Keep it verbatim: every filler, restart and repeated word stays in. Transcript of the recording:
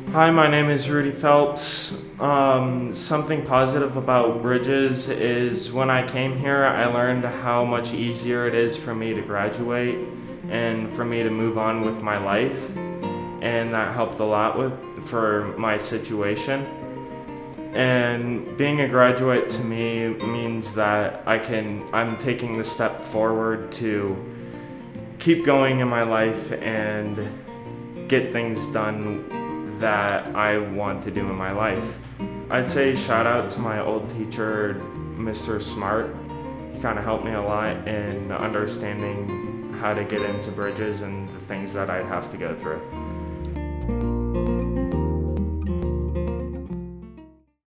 Hi, my name is Rudy Phelps. Um, something positive about Bridges is when I came here, I learned how much easier it is for me to graduate and for me to move on with my life. And that helped a lot with for my situation. And being a graduate to me means that I can, I'm taking the step forward to keep going in my life and get things done that I want to do in my life. I'd say shout out to my old teacher, Mister Smart. He kind of helped me a lot in understanding how to get into Bridges and the things that I'd have to go through.